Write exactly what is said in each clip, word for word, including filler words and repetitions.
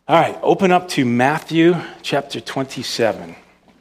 All right, open up to Matthew chapter twenty-seven.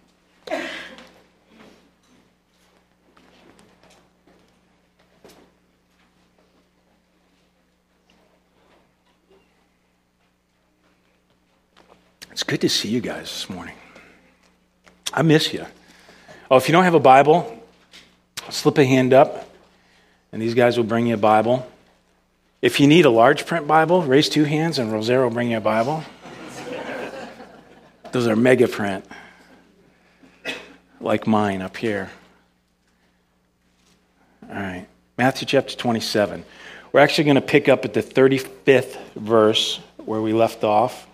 It's good to see you guys this morning. I miss you. Oh, if you don't have a Bible, slip a hand up, and these guys will bring you a Bible. If you need a large print Bible, raise two hands, and Rosario will bring you a Bible. Those are mega print, like mine up here. All right, Matthew chapter twenty-seven. We're actually going to pick up at the thirty-fifth verse where we left off.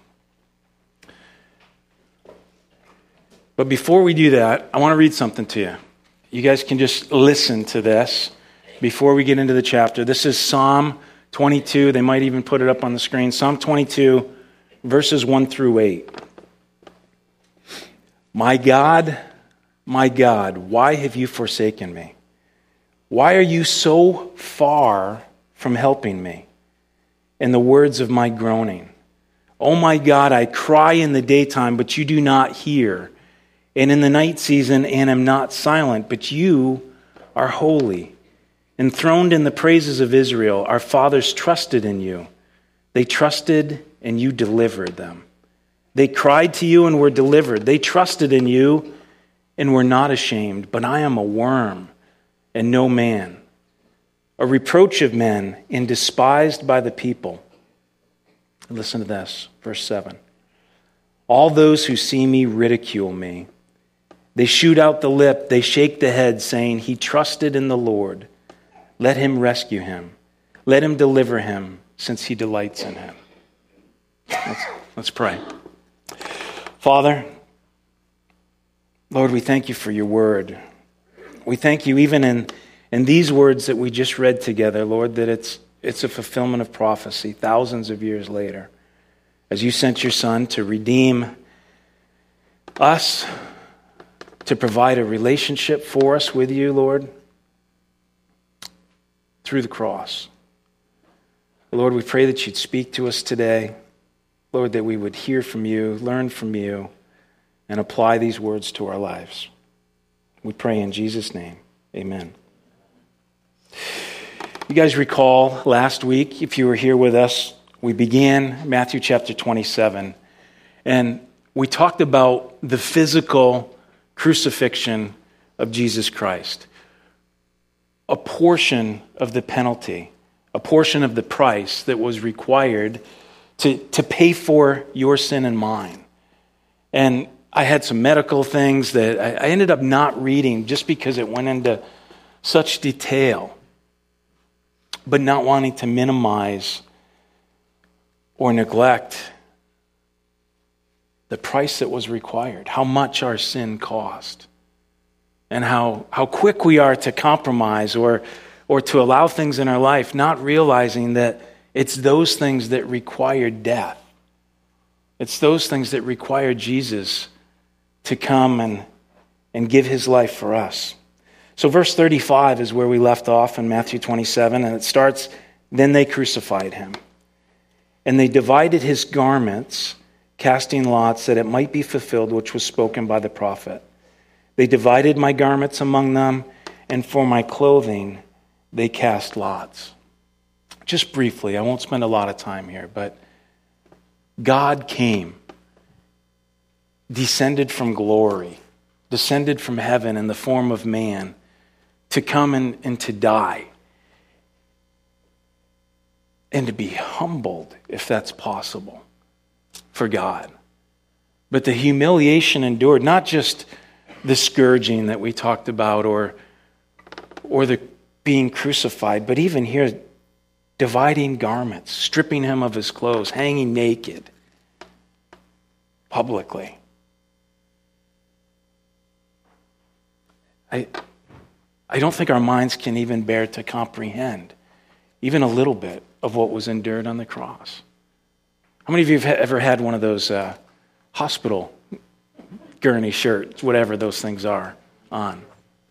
But before we do that, I want to read something to you. You guys can just listen to this before we get into the chapter. This is Psalm twenty-two. They might even put it up on the screen. Psalm twenty-two, verses one through eight. My God, my God, why have you forsaken me? Why are you so far from helping me? In the words of my groaning. Oh my God, I cry in the daytime, but you do not hear. And in the night season, and am not silent, but you are holy. Enthroned in the praises of Israel, our fathers trusted in you. They trusted, and you delivered them. They cried to you and were delivered. They trusted in you and were not ashamed. But I am a worm and no man, a reproach of men and despised by the people. Listen to this, verse seven. All those who see me ridicule me. They shoot out the lip, they shake the head, saying, he trusted in the Lord. Let him rescue him. Let him deliver him, since he delights in him. Let's, let's pray. Father, Lord, we thank you for your word. We thank you even in, in these words that we just read together, Lord, that it's, it's a fulfillment of prophecy thousands of years later. As you sent your Son to redeem us, to provide a relationship for us with you, Lord, through the cross. Lord, we pray that you'd speak to us today. Lord, that we would hear from you, learn from you, and apply these words to our lives. We pray in Jesus' name. Amen. You guys recall last week, if you were here with us, we began Matthew chapter twenty-seven, and we talked about the physical crucifixion of Jesus Christ. A portion of the penalty, a portion of the price that was required to, to pay for your sin and mine. And I had some medical things that I, I ended up not reading just because it went into such detail, but not wanting to minimize or neglect the price that was required, how much our sin cost, and how, how quick we are to compromise or, or to allow things in our life, not realizing that it's those things that require death. It's those things that require Jesus to come and, and give his life for us. So verse thirty-five is where we left off in Matthew twenty-seven, and it starts, then they crucified him. And they divided his garments, casting lots that it might be fulfilled which was spoken by the prophet. They divided my garments among them, and for my clothing they cast lots. Just briefly, I won't spend a lot of time here, but God came, descended from glory, descended from heaven in the form of man, to come and, and to die, and to be humbled, if that's possible, for God. But the humiliation endured, not just the scourging that we talked about or, or the being crucified, but even here, dividing garments, stripping him of his clothes, hanging naked publicly. I, I don't think our minds can even bear to comprehend even a little bit of what was endured on the cross. How many of you have ever had one of those uh, hospital gurney shirts, whatever those things are, on?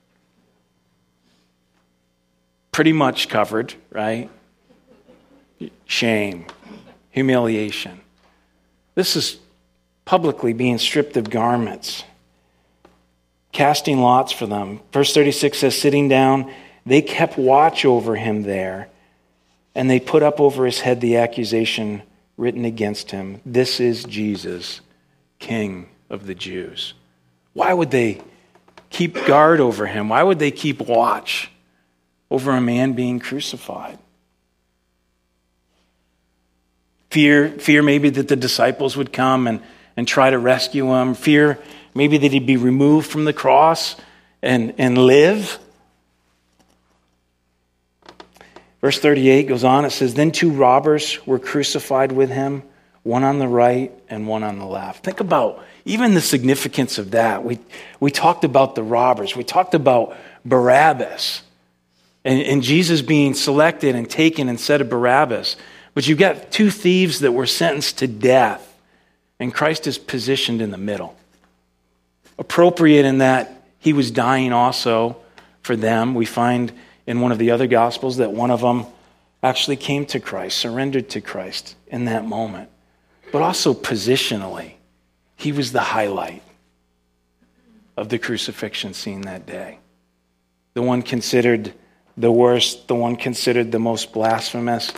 Pretty much covered, right? Shame, humiliation. This is publicly being stripped of garments, casting lots for them. Verse thirty-six says, sitting down, they kept watch over him there, and they put up over his head the accusation written against him. This is Jesus, King of the Jews. Why would they keep guard over him? Why would they keep watch over a man being crucified? Fear, fear maybe that the disciples would come and, and try to rescue him. Fear maybe that he'd be removed from the cross and, and live. Verse thirty-eight goes on, it says, then two robbers were crucified with him, one on the right and one on the left. Think about even the significance of that. We, we talked about the robbers. We talked about Barabbas and, and Jesus being selected and taken instead of Barabbas. But you've got two thieves that were sentenced to death, and Christ is positioned in the middle. Appropriate in that he was dying also for them. We find in one of the other Gospels that one of them actually came to Christ, surrendered to Christ in that moment. But also positionally, he was the highlight of the crucifixion scene that day. The one considered the worst, the one considered the most blasphemous,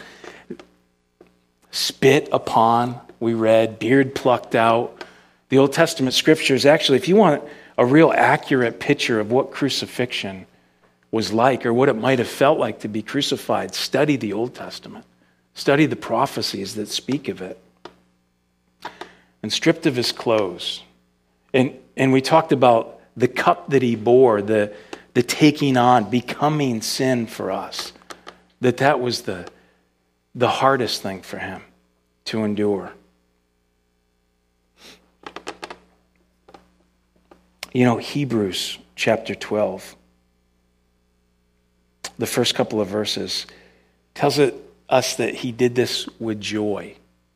spit upon, we read, beard plucked out. The Old Testament scriptures, actually, if you want a real accurate picture of what crucifixion was like or what it might have felt like to be crucified, study the Old Testament. Study the prophecies that speak of it. And stripped of his clothes. And, and we talked about the cup that he bore, the, the taking on, becoming sin for us. That that was the the hardest thing for him to endure. You know, Hebrews chapter twelve, the first couple of verses, tells it, us that he did this with joy.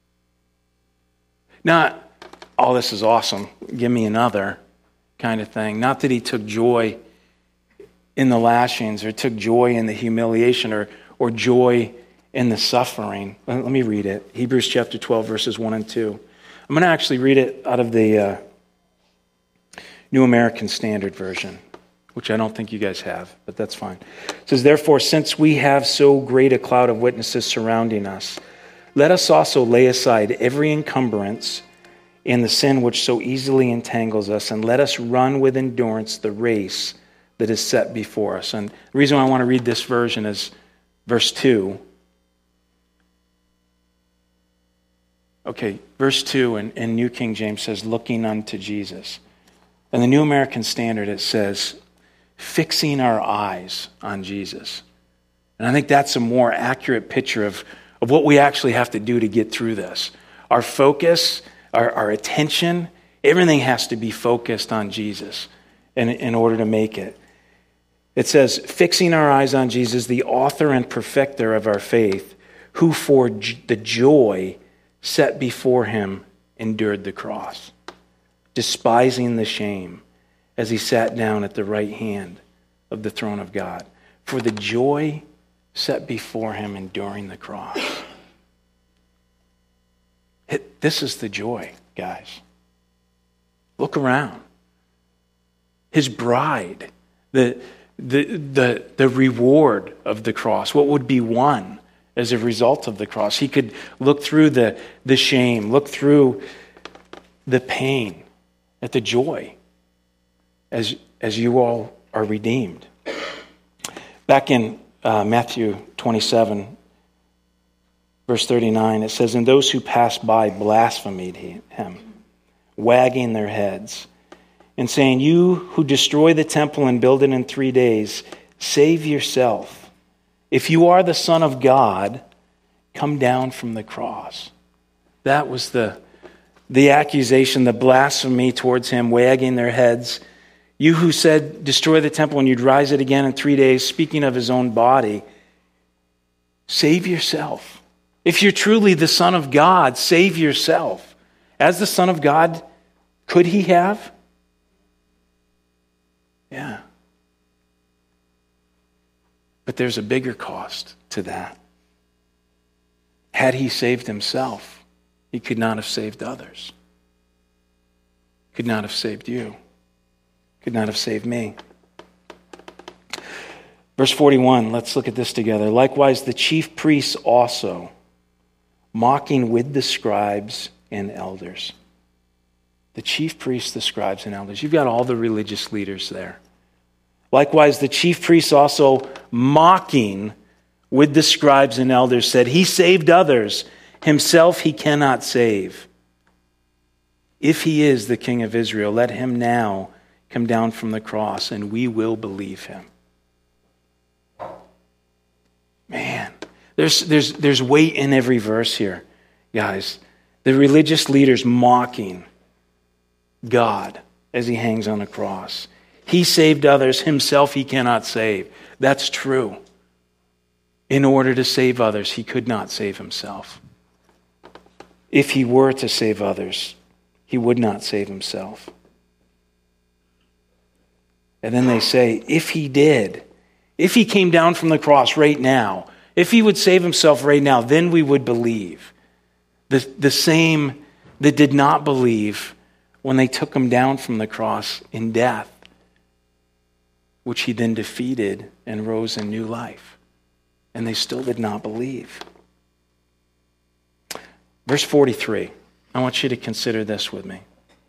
Not, oh, this is awesome, give me another kind of thing. Not that he took joy in the lashings or took joy in the humiliation or, or joy in the suffering. Let me read it. Hebrews chapter twelve, verses one and two. I'm going to actually read it out of the uh, New American Standard Version, which I don't think you guys have, but that's fine. It says, therefore, since we have so great a cloud of witnesses surrounding us, let us also lay aside every encumbrance and the sin which so easily entangles us, and let us run with endurance the race that is set before us. And the reason why I want to read this version is verse two. Okay, verse two in, in New King James says, looking unto Jesus. In the New American Standard, it says, fixing our eyes on Jesus. And I think that's a more accurate picture of, of what we actually have to do to get through this. Our focus, our, our attention, everything has to be focused on Jesus in, in order to make it. It says, fixing our eyes on Jesus, the author and perfecter of our faith, who for j- the joy set before him endured the cross, despising the shame, as he sat down at the right hand of the throne of God. For the joy set before him enduring the cross. It, this is the joy, guys. Look around. His bride, the, the, the, the reward of the cross, what would be won as a result of the cross. He could look through the, the shame, look through the pain at the joy as, as you all are redeemed. Back in uh, Matthew twenty-seven, verse thirty-nine, it says, and those who passed by blasphemed him, wagging their heads, and saying, you who destroy the temple and build it in three days, save yourself. If you are the Son of God, come down from the cross. That was the, the accusation, the blasphemy towards him, wagging their heads. You who said, destroy the temple and you'd rise it again in three days, speaking of his own body, save yourself. If you're truly the Son of God, save yourself. As the Son of God, could he have? Yeah. But there's a bigger cost to that. Had he saved himself, he could not have saved others. Could not have saved you. Could not have saved me. Verse forty-one, let's look at this together. Likewise, the chief priests also, mocking with the scribes and elders. The chief priests, the scribes, and elders. You've got all the religious leaders there. Likewise, the chief priests also, mocking with the scribes and elders, said, he saved others. Himself he cannot save. If he is the King of Israel, let him now come down from the cross, and we will believe him. Man, there's, there's, there's weight in every verse here, guys. The religious leaders mocking God as he hangs on a cross. He saved others. Himself he cannot save. That's true. In order to save others, he could not save himself. If he were to save others, he would not save himself. And then they say, if he did, if he came down from the cross right now, if he would save himself right now, then we would believe. The, the same that did not believe when they took him down from the cross in death, which he then defeated and rose in new life. And they still did not believe. Verse forty-three, I want you to consider this with me.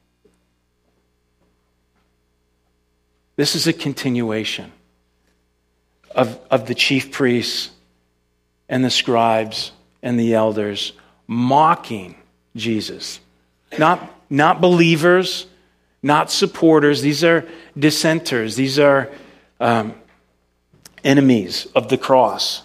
This is a continuation of, of the chief priests and the scribes and the elders mocking Jesus. Not, not believers, not supporters. These are dissenters. These are um, enemies of the cross.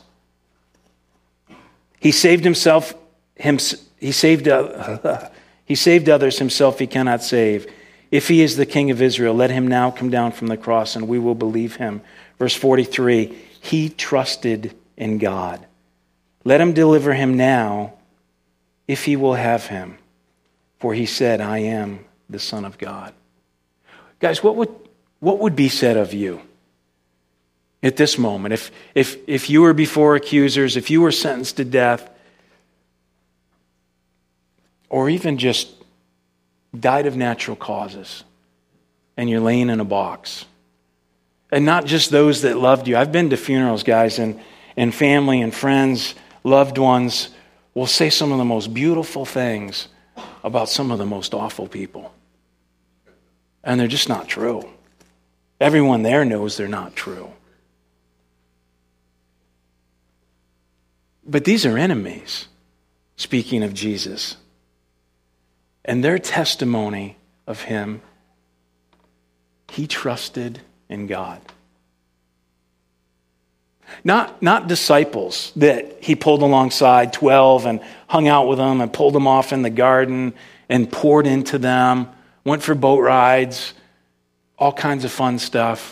He saved himself. Him, he saved. Uh, he saved others. Himself he cannot save. If he is the King of Israel, let him now come down from the cross, and we will believe him. Verse forty-three. He trusted in God. Let him deliver him now, if he will have him. For he said, I am the Son of God. Guys, what would what would be said of you at this moment? If if if you were before accusers, if you were sentenced to death, or even just died of natural causes, and you're laying in a box. And not just those that loved you. I've been to funerals, guys, and, and family and friends, loved ones will say some of the most beautiful things about some of the most awful people. And they're just not true. Everyone there knows they're not true. But these are enemies, speaking of Jesus. And their testimony of him, he trusted in God. Not, not disciples that he pulled alongside, twelve, and hung out with them and pulled them off in the garden and poured into them, went for boat rides, all kinds of fun stuff.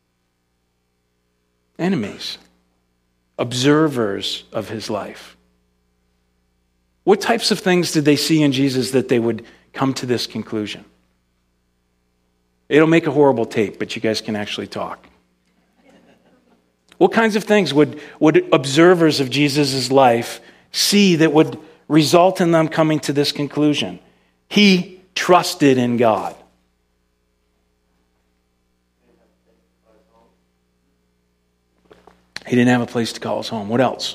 Enemies, observers of his life. What types of things did they see in Jesus that they would come to this conclusion? It'll make a horrible tape, but you guys can actually talk. What kinds of things would, would observers of Jesus' life see that would result in them coming to this conclusion? He trusted in God. He didn't have a place to call his home. What else?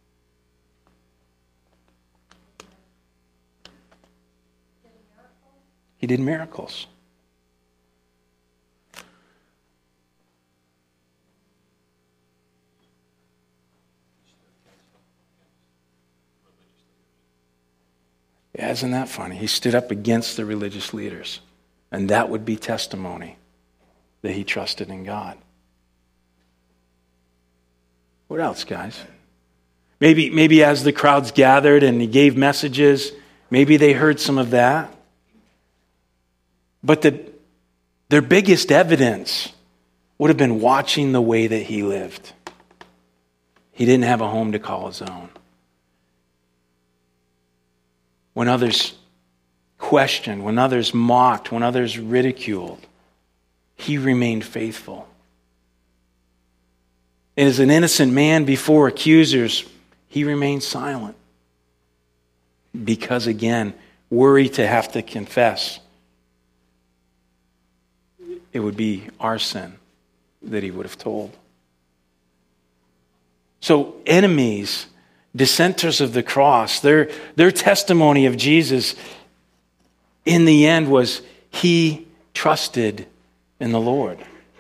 He did miracles. Yeah, isn't that funny? He stood up against the religious leaders, and that would be testimony that he trusted in God. What else, guys? Maybe, maybe as the crowds gathered and he gave messages, maybe they heard some of that. But the, their biggest evidence would have been watching the way that he lived. He didn't have a home to call his own. When others questioned, when others mocked, when others ridiculed, he remained faithful. And as an innocent man before accusers, he remained silent. because, again, worry to have to confess it would be our sin that he would have told. So enemies, dissenters of the cross, their, their testimony of Jesus in the end was he trusted in the Lord.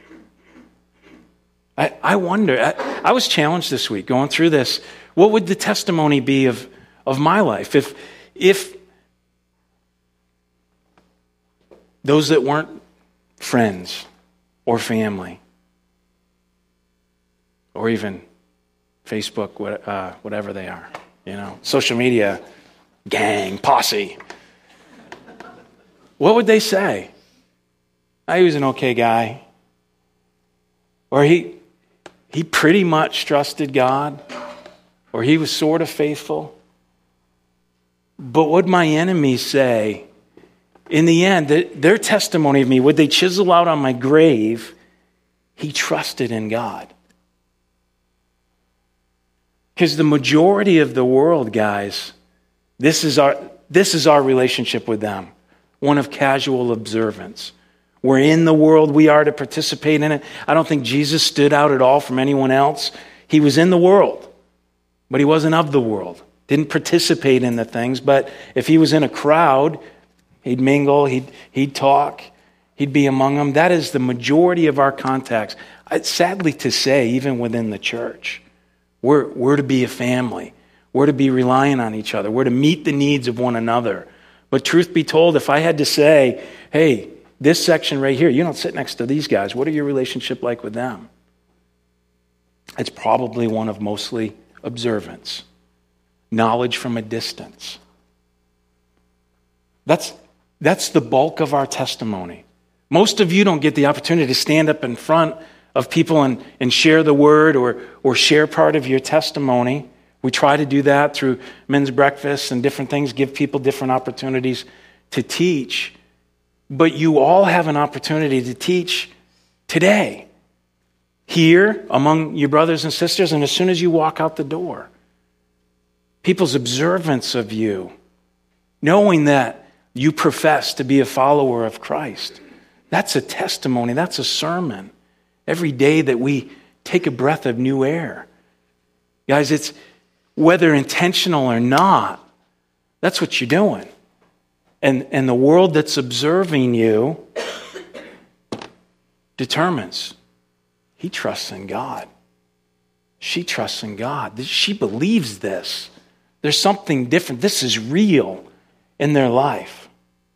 I, I wonder, I, I was challenged this week going through this. What would the testimony be of, of my life if, if those that weren't friends or family or even Facebook, what, uh, whatever they are, you know, social media, gang, posse. What would they say? I was an okay guy. Or he he pretty much trusted God. Or he was sort of faithful. But what my enemies say, in the end, their testimony of me, would they chisel out on my grave, he trusted in God. Because the majority of the world, guys, this is our this is our relationship with them. One of casual observance. We're in the world, we are to participate in it. I don't think Jesus stood out at all from anyone else. He was in the world, but he wasn't of the world. Didn't participate in the things, but if he was in a crowd, he'd mingle, he'd, he'd talk, he'd be among them. That is the majority of our contacts. It's sadly to say, even within the church. We're, we're to be a family. We're to be relying on each other. We're to meet the needs of one another. But truth be told, if I had to say, hey, this section right here, you don't sit next to these guys. What are your relationship like with them? It's probably one of mostly observance. Knowledge from a distance. That's, that's the bulk of our testimony. Most of you don't get the opportunity to stand up in front of people and, and share the word or, or share part of your testimony. We try to do that through men's breakfasts and different things, give people different opportunities to teach. But you all have an opportunity to teach today, here among your brothers and sisters, and as soon as you walk out the door. People's observance of you, knowing that you profess to be a follower of Christ. That's a testimony, that's a sermon. Every day that we take a breath of new air. Guys, it's whether intentional or not, that's what you're doing. And, and the world that's observing you determines. He trusts in God. She trusts in God. She believes this. There's something different. This is real in their life.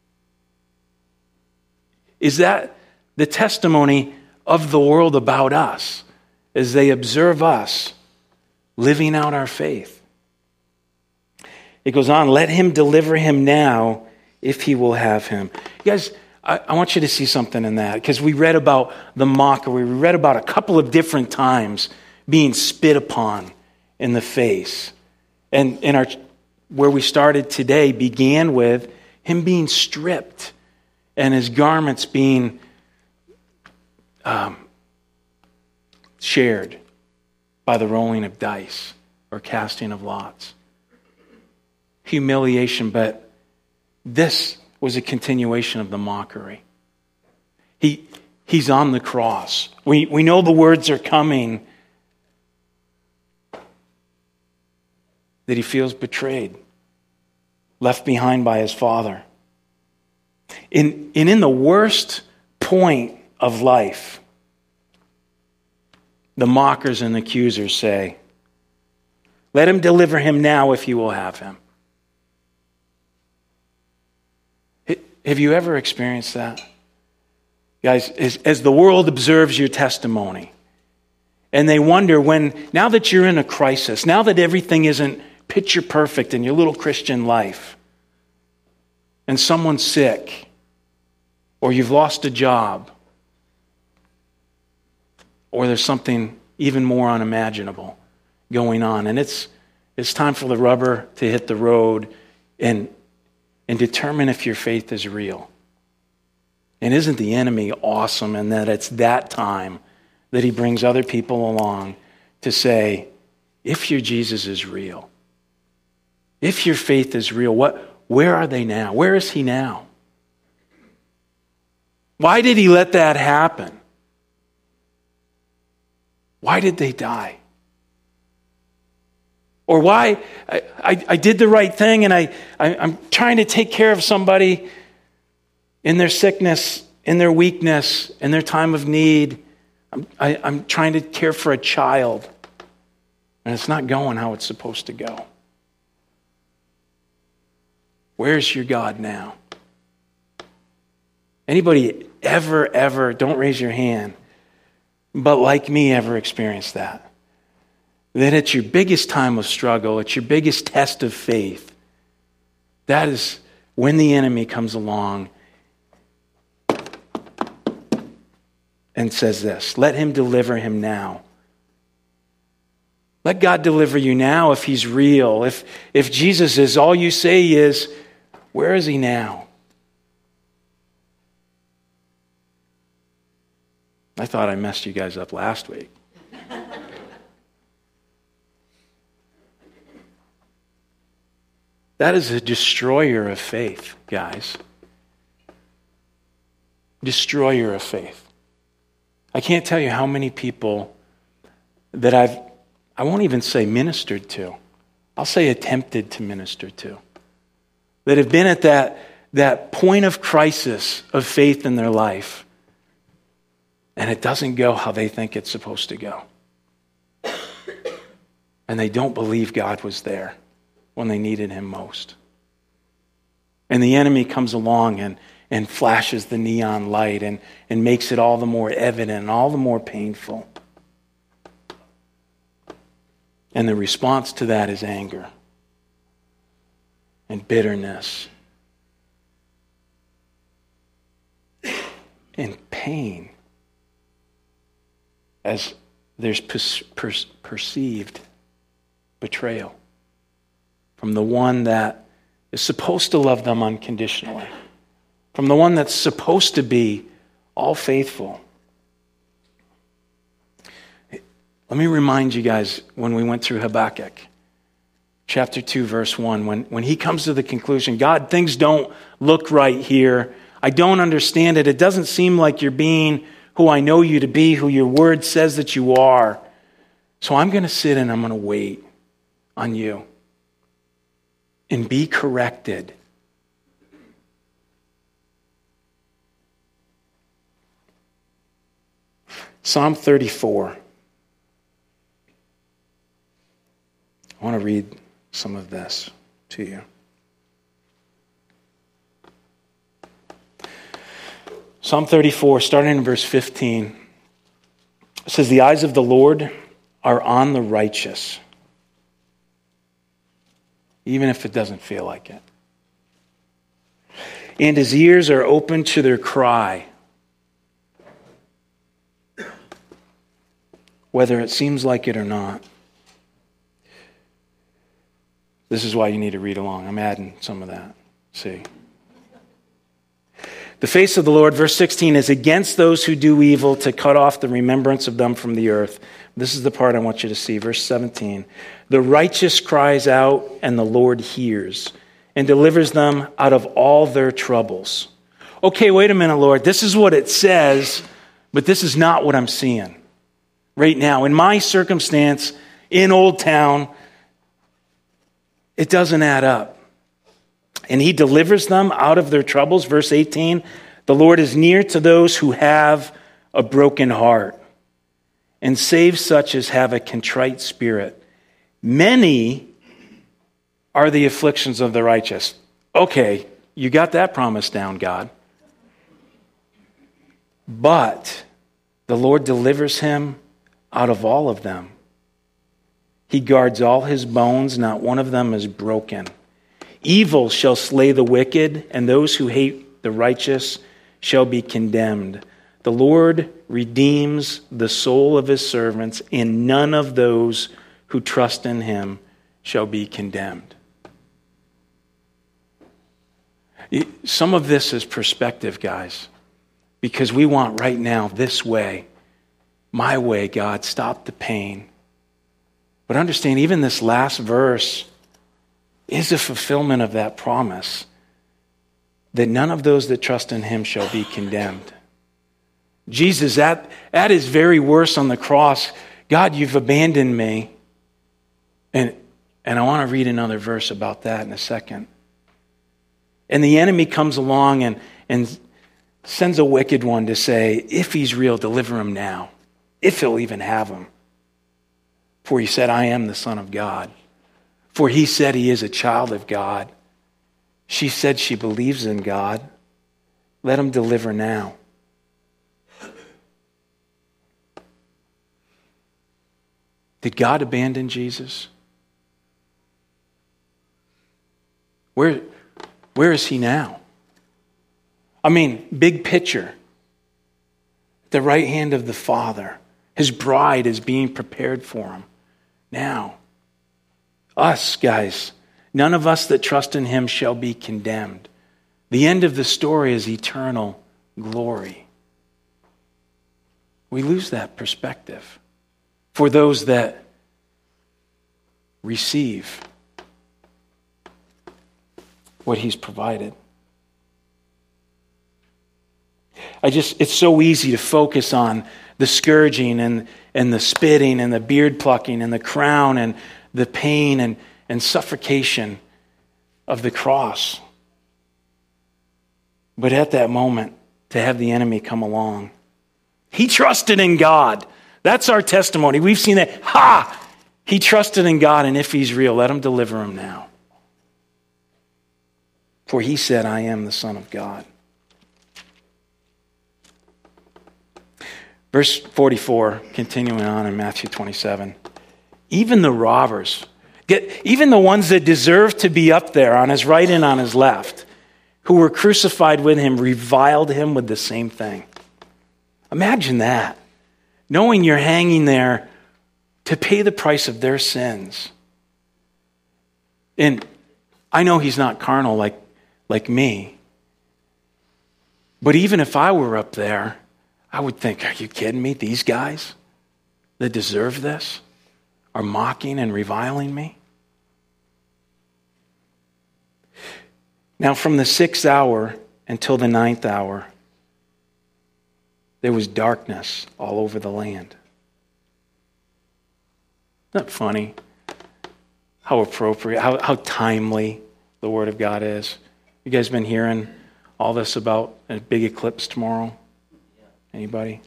Is that the testimony of the world about us as they observe us living out our faith? It goes on, let him deliver him now if he will have him. You guys, I, I want you to see something in that, because we read about the mockery. We read about a couple of different times being spit upon in the face. And in our where we started today began with him being stripped and his garments being um, shared by the rolling of dice or casting of lots. Humiliation, but this was a continuation of the mockery. He, he's on the cross. We, we know the words are coming, that he feels betrayed, left behind by his Father. In, and in the worst point of life, the mockers and accusers say, let him deliver him now if you will have him. Have you ever experienced that? Guys, as, as the world observes your testimony, and they wonder when, now that you're in a crisis, now that everything isn't picture perfect in your little Christian life, and someone's sick, or you've lost a job, or there's something even more unimaginable going on, and it's it's time for the rubber to hit the road and and determine if your faith is real. And isn't the enemy awesome in that it's that time that he brings other people along to say, if your Jesus is real, If your faith is real, what, where are they now? Where is he now? Why did he let that happen? Why did they die? Or why, I, I, I did the right thing and I, I, I'm trying to take care of somebody in their sickness, in their weakness, in their time of need. I'm, I, I'm trying to care for a child. And it's not going how it's supposed to go. Where's your God now? Anybody ever, ever, don't raise your hand, but like me, ever experienced that? That it's your biggest time of struggle, it's your biggest test of faith. That is when the enemy comes along and says this, let him deliver him now. Let God deliver you now if he's real. If, if Jesus is all you say he is, where is he now? I thought I messed you guys up last week. That is a destroyer of faith, guys. Destroyer of faith. I can't tell you how many people that I've, I won't even say ministered to, I'll say attempted to minister to, that have been at that, that point of crisis of faith in their life, and it doesn't go how they think it's supposed to go. And they don't believe God was there when they needed him most. And the enemy comes along and, and flashes the neon light and, and makes it all the more evident and all the more painful. And the response to that is anger and bitterness and pain as there's per- per- perceived betrayal from the one that is supposed to love them unconditionally, from the one that's supposed to be all faithful. Let me remind you guys when we went through Habakkuk, chapter two, verse one, when, when he comes to the conclusion, God, things don't look right here. I don't understand it. It doesn't seem like you're being who I know you to be, who your word says that you are. So I'm going to sit and I'm going to wait on you and be corrected. Psalm thirty-four. I want to read some of this to you. Psalm thirty-four, starting in verse fifteen, it says, the eyes of the Lord are on the righteous, even if it doesn't feel like it. And his ears are open to their cry, whether it seems like it or not. This is why you need to read along. I'm adding some of that. See. The face of the Lord, verse sixteen, is against those who do evil, to cut off the remembrance of them from the earth. This is the part I want you to see. Verse seventeen. The righteous cries out, and the Lord hears, and delivers them out of all their troubles. Okay, wait a minute, Lord. This is what it says, but this is not what I'm seeing right now. In my circumstance, in Old Town, it doesn't add up. And he delivers them out of their troubles. Verse eighteen, the Lord is near to those who have a broken heart and saves such as have a contrite spirit. Many are the afflictions of the righteous. Okay, you got that promise down, God. But the Lord delivers him out of all of them. He guards all his bones, not one of them is broken. Evil shall slay the wicked, and those who hate the righteous shall be condemned. The Lord redeems the soul of his servants, and none of those who trust in him shall be condemned. Some of this is perspective, guys, because we want right now this way. My way, God, stop the pain. But understand, even this last verse is a fulfillment of that promise that none of those that trust in him shall be condemned. Jesus, at, at his very worst on the cross, God, you've abandoned me. And, and I want to read another verse about that in a second. And the enemy comes along and, and sends a wicked one to say, if he's real, deliver him now, if he'll even have him. For he said, I am the Son of God. For he said he is a child of God. She said she believes in God. Let him deliver now. Did God abandon Jesus? Where, where is he now? I mean, big picture. The right hand of the Father. His bride is being prepared for him. Now, us, guys, none of us that trust in him shall be condemned. The end of the story is eternal glory. We lose that perspective for those that receive what he's provided. I just, it's so easy to focus on the scourging and, and the spitting and the beard plucking and the crown and the pain and, and suffocation of the cross. But at that moment, to have the enemy come along, he trusted in God. That's our testimony. We've seen that. Ha! He trusted in God, and if he's real, let him deliver him now. For he said, I am the Son of God. Verse forty-four, continuing on in Matthew twenty-seven. Even the robbers, get, even the ones that deserve to be up there on his right and on his left, who were crucified with him, reviled him with the same thing. Imagine that. Knowing you're hanging there to pay the price of their sins. And I know he's not carnal like, like me. But even if I were up there, I would think, are you kidding me? These guys that deserve this are mocking and reviling me? Now, from the sixth hour until the ninth hour, there was darkness all over the land. Isn't that funny? How appropriate, how, how timely the Word of God is. You guys been hearing all this about a big eclipse tomorrow? Anybody?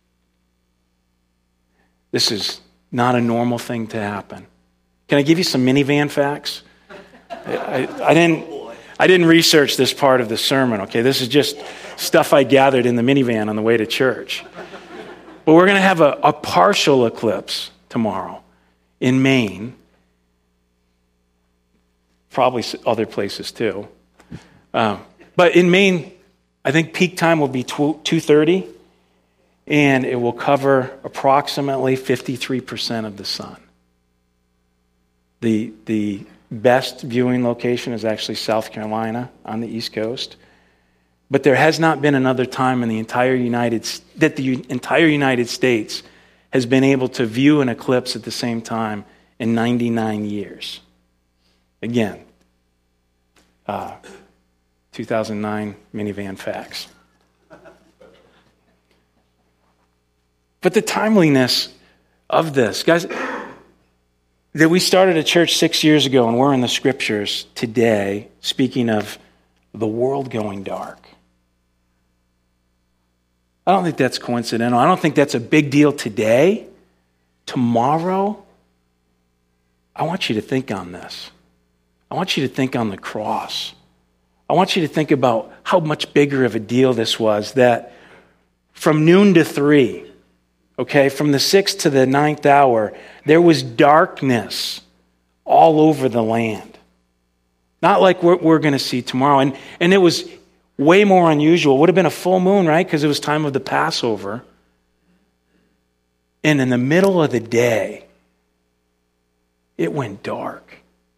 This is not a normal thing to happen. Can I give you some minivan facts? I, I, I didn't I didn't research this part of the sermon, okay? This is just stuff I gathered in the minivan on the way to church. But we're going to have a, a partial eclipse tomorrow in Maine. Probably other places too. Um, but in Maine, I think peak time will be two thirty. And it will cover approximately fifty-three percent of the sun. The, the best viewing location is actually South Carolina on the East Coast. But there has not been another time in the entire United that the entire United States has been able to view an eclipse at the same time in ninety-nine years. Again, uh, two thousand nine minivan facts. But the timeliness of this, guys, that we started a church six years ago and we're in the scriptures today speaking of the world going dark. I don't think that's coincidental. I don't think that's a big deal today. Tomorrow, I want you to think on this. I want you to think on the cross. I want you to think about how much bigger of a deal this was, that from noon to three, okay, from the sixth to the ninth hour, there was darkness all over the land. Not like what we're going to see tomorrow. And, and it was way more unusual. It would have been a full moon, right? Because it was time of the Passover. And in the middle of the day, it went dark.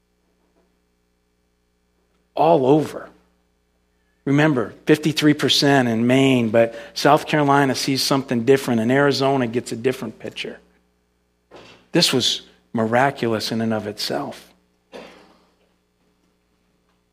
All over. Remember, fifty-three percent in Maine, but South Carolina sees something different, and Arizona gets a different picture. This was miraculous in and of itself.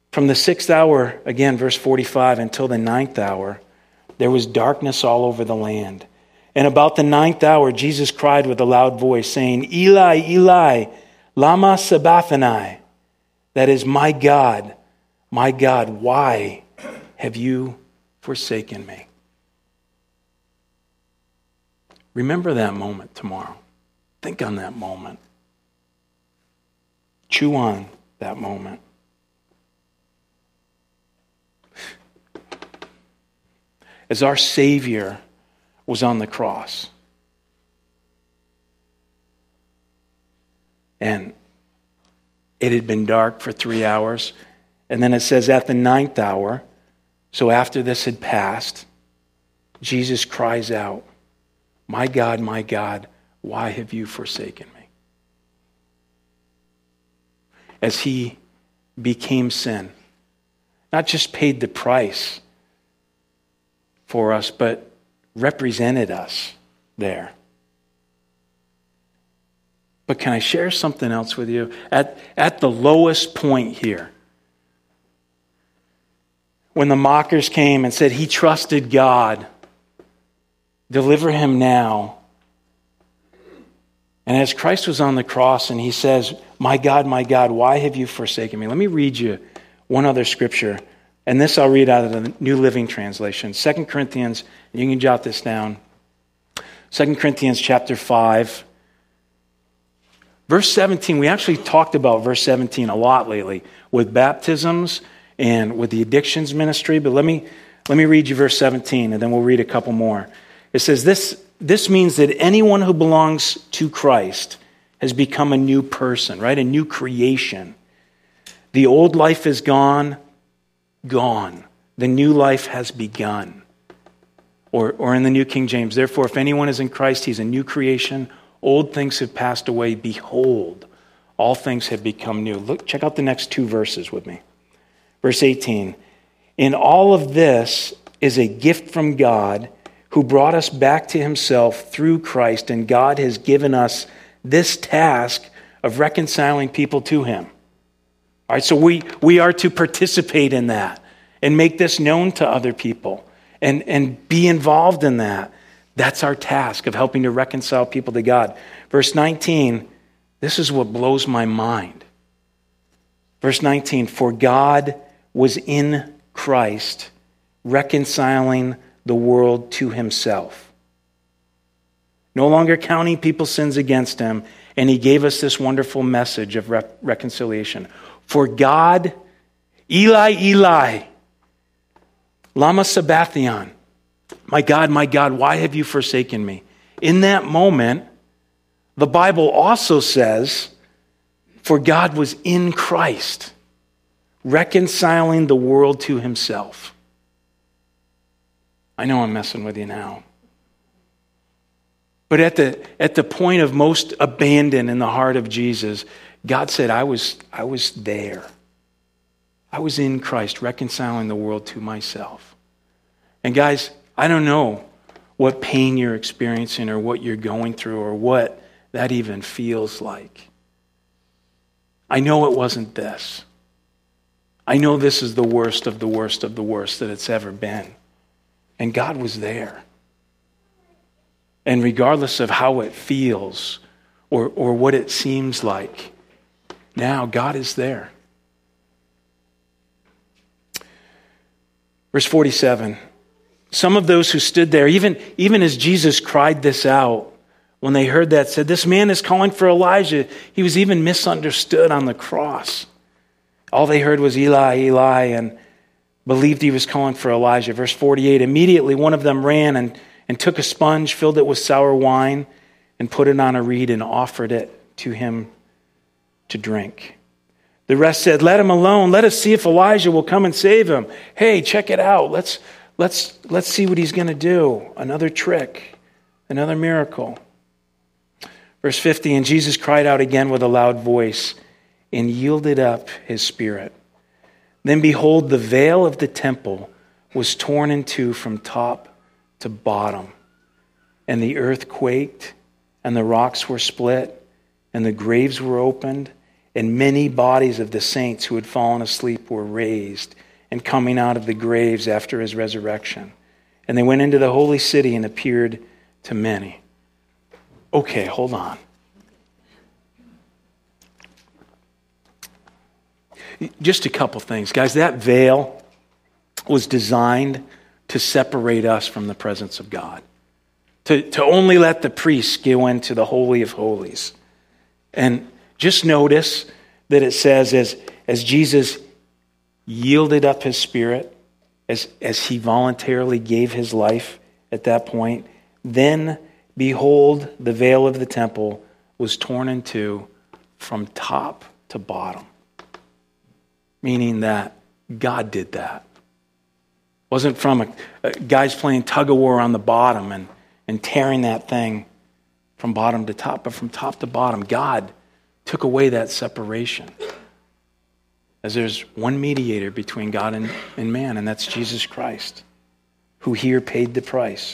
From the sixth hour, again, verse forty-five, until the ninth hour, there was darkness all over the land. And about the ninth hour, Jesus cried with a loud voice, saying, Eli, Eli, lama sabachthani? That is, my God, my God, why have you forsaken me? Remember that moment tomorrow. Think on that moment. Chew on that moment. As our Savior was on the cross, and it had been dark for three hours, and then it says at the ninth hour, so after this had passed, Jesus cries out, my God, my God, why have you forsaken me? As he became sin, not just paid the price for us, but represented us there. But can I share something else with you? At, at the lowest point here, when the mockers came and said he trusted God, deliver him now. And as Christ was on the cross and he says, my God, my God, why have you forsaken me? Let me read you one other scripture. And this I'll read out of the New Living Translation. Second Corinthians, and you can jot this down. Second Corinthians chapter five. Verse seventeen, we actually talked about verse seventeen a lot lately with baptisms and with the addictions ministry. But let me, let me read you verse seventeen, and then we'll read a couple more. It says, this, this means that anyone who belongs to Christ has become a new person, right? A new creation. The old life is gone. Gone. The new life has begun. Or, or in the New King James, therefore, if anyone is in Christ, he's a new creation. Old things have passed away. Behold, all things have become new. Look, check out the next two verses with me. Verse eighteen. In all of this is a gift from God who brought us back to himself through Christ, and God has given us this task of reconciling people to him. All right, so we, we are to participate in that and make this known to other people and, and be involved in that. That's our task of helping to reconcile people to God. Verse nineteen, this is what blows my mind. Verse nineteen, for God was in Christ reconciling the world to himself, no longer counting people's sins against him, and he gave us this wonderful message of re- reconciliation. For God, Eli, Eli, lama sabachthani? My God, my God, why have you forsaken me? In that moment, the Bible also says, for God was in Christ, reconciling the world to himself. I know I'm messing with you now. But at the, at the point of most abandon in the heart of Jesus, God said, I was, I was there. I was in Christ, reconciling the world to myself. And guys, I don't know what pain you're experiencing or what you're going through or what that even feels like. I know it wasn't this. I know this is the worst of the worst of the worst that it's ever been. And God was there. And regardless of how it feels or, or what it seems like, now God is there. Verse forty-seven. Some of those who stood there, even, even as Jesus cried this out, when they heard that, said, this man is calling for Elijah. He was even misunderstood on the cross. All they heard was Eli, Eli, and believed he was calling for Elijah. Verse forty-eight, immediately one of them ran and, and took a sponge, filled it with sour wine, and put it on a reed and offered it to him to drink. The rest said, let him alone. Let us see if Elijah will come and save him. Hey, check it out. Let's, let's, let's see what he's going to do. Another trick, another miracle. Verse fifty, and Jesus cried out again with a loud voice and yielded up his spirit. Then behold, the veil of the temple was torn in two from top to bottom, and the earth quaked, and the rocks were split, and the graves were opened, and many bodies of the saints who had fallen asleep were raised and coming out of the graves after his resurrection. And they went into the holy city and appeared to many. Okay, hold on. Just a couple things. Guys, that veil was designed to separate us from the presence of God. To, to only let the priests go into the Holy of Holies. And just notice that it says as, as Jesus yielded up his spirit, as, as he voluntarily gave his life at that point, then behold, the veil of the temple was torn in two from top to bottom. Meaning that God did that. It wasn't from a, a guys playing tug of war on the bottom and, and tearing that thing from bottom to top, but from top to bottom, God took away that separation. As there's one mediator between God and, and man, and that's Jesus Christ, who here paid the price.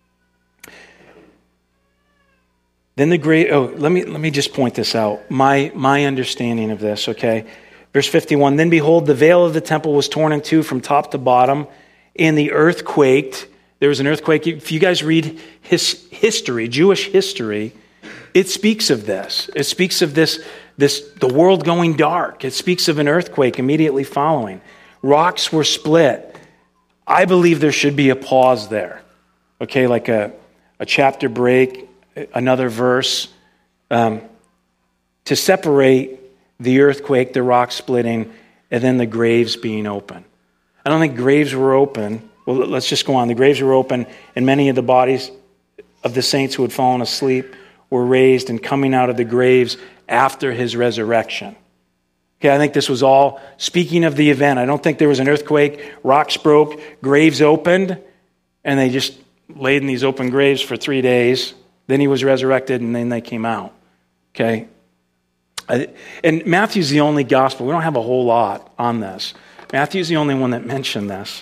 Then the great, oh, let me let me just point this out. My my understanding of this, okay? Verse fifty-one, then behold, the veil of the temple was torn in two from top to bottom, and the earth quaked. There was an earthquake. If you guys read his history, Jewish history, it speaks of this. It speaks of this, this the world going dark. It speaks of an earthquake immediately following. Rocks were split. I believe there should be a pause there. Okay, like a, a chapter break, another verse, um, to separate the earthquake, the rock splitting, and then the graves being open. I don't think graves were open. Well, let's just go on. The graves were open, and many of the bodies of the saints who had fallen asleep were raised and coming out of the graves after his resurrection. Okay, I think this was all speaking of the event. I don't think there was an earthquake, rocks broke, graves opened, and they just laid in these open graves for three days. Then he was resurrected, and then they came out. Okay? And Matthew's the only gospel. We don't have a whole lot on this. Matthew's the only one that mentioned this.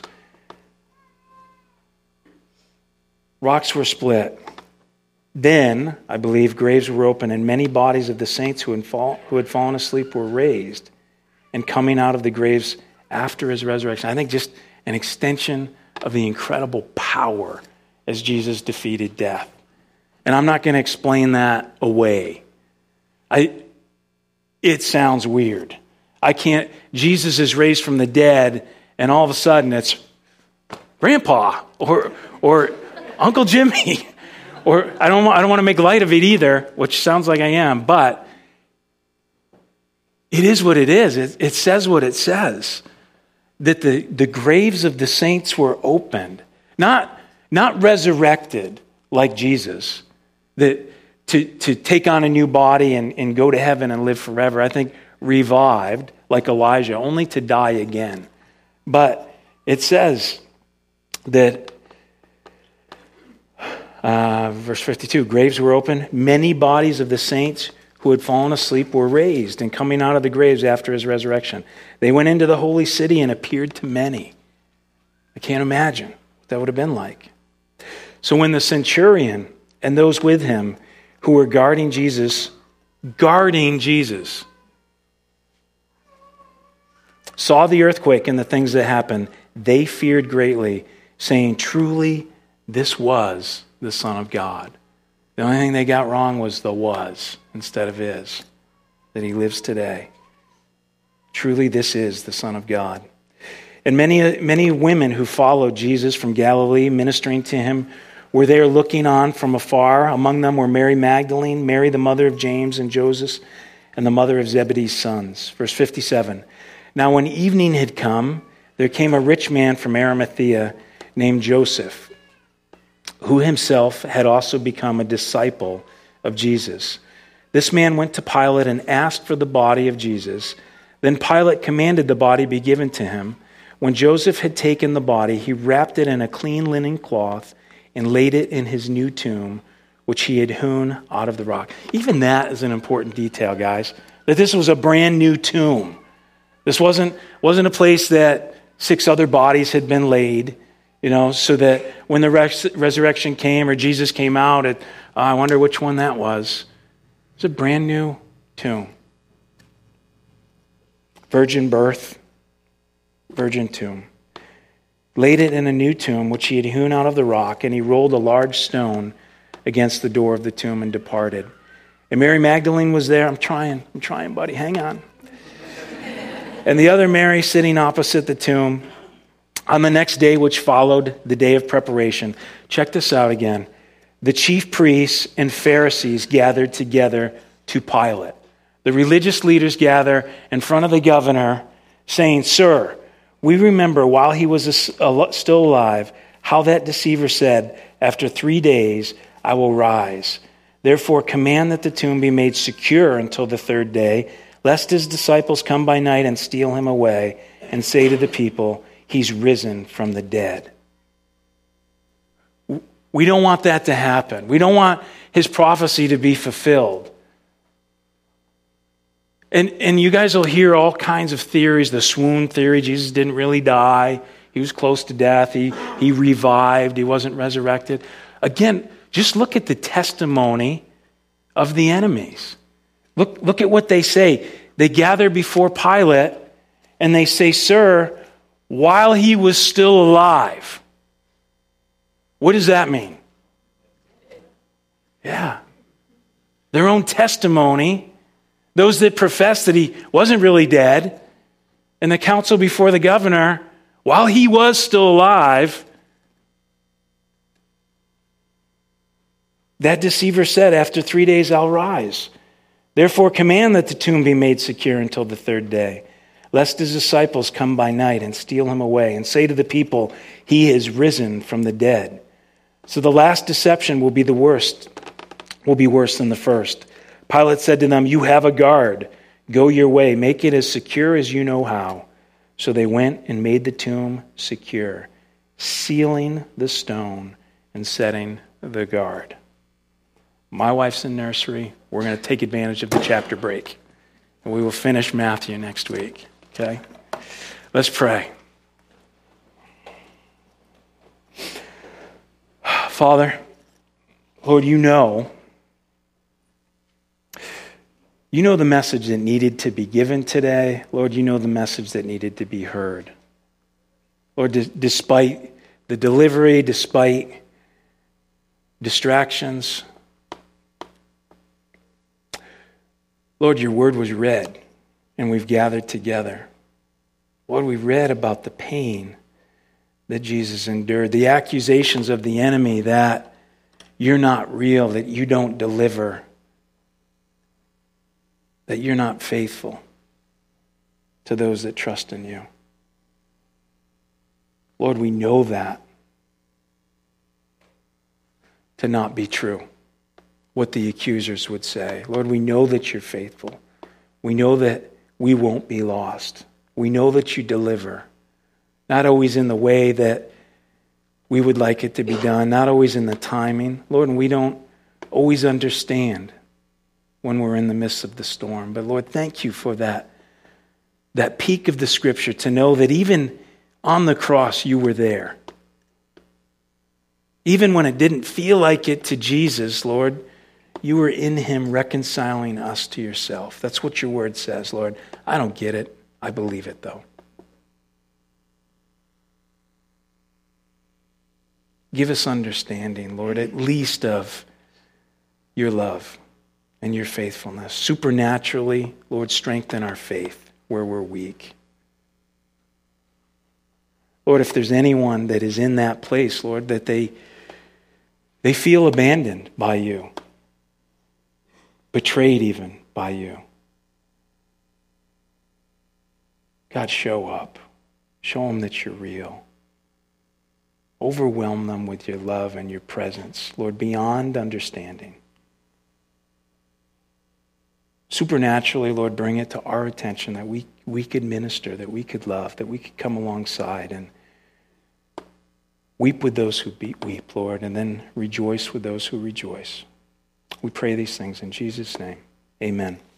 Rocks were split. Then, I believe, graves were opened, and many bodies of the saints who had, fall, who had fallen asleep were raised and coming out of the graves after his resurrection. I think just an extension of the incredible power as Jesus defeated death. And I'm not going to explain that away. I. It sounds weird. I can't, Jesus is raised from the dead, and all of a sudden it's Grandpa or or Uncle Jimmy. Or I don't I don't want to make light of it either, which sounds like I am, but it is what it is. It, it says what it says. That the, the graves of the saints were opened. Not, not resurrected like Jesus. That to, to take on a new body and, and go to heaven and live forever. I think revived like Elijah, only to die again. But it says that Uh, verse fifty-two, graves were open. Many bodies of the saints who had fallen asleep were raised and coming out of the graves after his resurrection. They went into the holy city and appeared to many. I can't imagine what that would have been like. So when the centurion and those with him who were guarding Jesus, guarding Jesus, saw the earthquake and the things that happened, they feared greatly, saying, truly, this was the Son of God. The only thing they got wrong was the was instead of is, that he lives today. Truly, this is the Son of God. And many, many women who followed Jesus from Galilee, ministering to him, were there looking on from afar. Among them were Mary Magdalene, Mary the mother of James and Joseph, and the mother of Zebedee's sons. Verse fifty-seven. Now when evening had come, there came a rich man from Arimathea named Joseph, who himself had also become a disciple of Jesus. This man went to Pilate and asked for the body of Jesus. Then Pilate commanded the body be given to him. When Joseph had taken the body, he wrapped it in a clean linen cloth and laid it in his new tomb, which he had hewn out of the rock. Even that is an important detail, guys, that this was a brand new tomb. This wasn't, wasn't a place that six other bodies had been laid. You know, so that when the res- resurrection came or Jesus came out, it, uh, I wonder which one that was. It's a brand new tomb. virgin birth, virgin tomb. Laid it in a new tomb, which he had hewn out of the rock, and he rolled a large stone against the door of the tomb and departed. And Mary Magdalene was there. I'm trying, I'm trying, buddy, hang on. And the other Mary sitting opposite the tomb. On the next day, which followed the day of preparation, check this out again. The chief priests and Pharisees gathered together to Pilate. The religious leaders gather in front of the governor, saying, "Sir, we remember while he was still alive, how that deceiver said, 'After three days I will rise.' Therefore command that the tomb be made secure until the third day, lest his disciples come by night and steal him away and say to the people, 'He's risen from the dead.'" We don't want that to happen. We don't want his prophecy to be fulfilled. And, and you guys will hear all kinds of theories, the swoon theory. Jesus didn't really die. He was close to death. He, he revived. He wasn't resurrected. Again, just look at the testimony of the enemies. Look, look at what they say. They gather before Pilate and they say, "Sir, while he was still alive." What does that mean? Yeah. Their own testimony, those that profess that he wasn't really dead, and the council before the governor, while he was still alive, that deceiver said, "After three days I'll rise. Therefore command that the tomb be made secure until the third day, lest his disciples come by night and steal him away and say to the people, 'He is risen from the dead.' So the last deception will be the worst, will be worse than the first." Pilate said to them, "You have a guard. Go your way. Make it as secure as you know how." So they went and made the tomb secure, sealing the stone and setting the guard. My wife's in nursery. We're going to take advantage of the chapter break. And we will finish Matthew next week. Okay? Let's pray. Father, Lord, you know, you know the message that needed to be given today. Lord, you know the message that needed to be heard. Lord, d- despite the delivery, despite distractions, Lord, your word was read and we've gathered together. Lord, we read about the pain that Jesus endured, the accusations of the enemy that you're not real, that you don't deliver, that you're not faithful to those that trust in you. Lord, we know that to not be true, what the accusers would say. Lord, we know that you're faithful. We know that we won't be lost. We know that you deliver. Not always in the way that we would like it to be done, not always in the timing. Lord, and we don't always understand when we're in the midst of the storm. But Lord, thank you for that, that peak of the Scripture, to know that even on the cross you were there. Even when it didn't feel like it to Jesus, Lord, you were in him reconciling us to yourself. That's what your word says, Lord. I don't get it. I believe it, though. Give us understanding, Lord, at least of your love and your faithfulness. Supernaturally, Lord, strengthen our faith where we're weak. Lord, if there's anyone that is in that place, Lord, that they, they feel abandoned by you, betrayed even by you, God, show up. Show them that you're real. Overwhelm them with your love and your presence, Lord, beyond understanding. Supernaturally, Lord, bring it to our attention that we, we could minister, that we could love, that we could come alongside and weep with those who weep, Lord, and then rejoice with those who rejoice. We pray these things in Jesus' name. Amen.